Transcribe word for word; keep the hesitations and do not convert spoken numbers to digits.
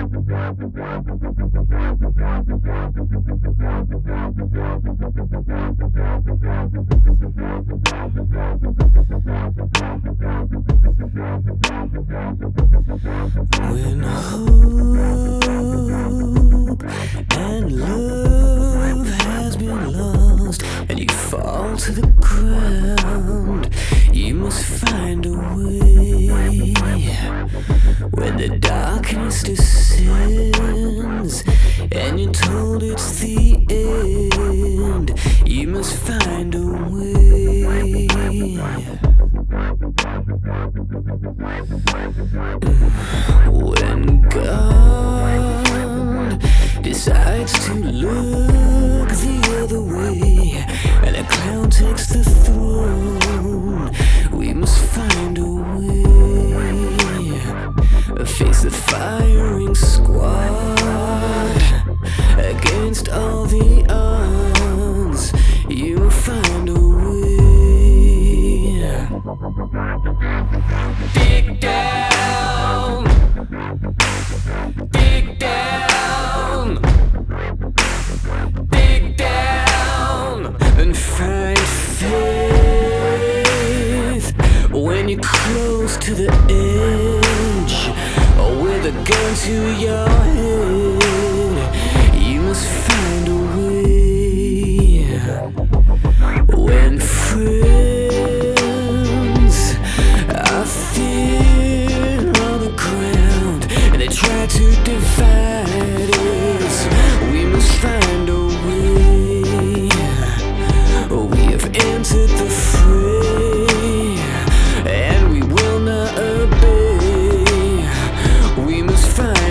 When hope and love has been lost and you fall to the ground, you must find a way. When the darkness descends and you're told it's the end, you must find a way. When God decides to look the other way and a clown takes the throne, we must find a way. Face the firing squad against all the odds. You'll find a way. Dig down, dig down, dig down, and find faith when you're close to the edge, or with a gun to your head. You must find a way. When friends are thin on the ground and they try to divide us, we must find a way. We have entered the fray and we will not obey. We must find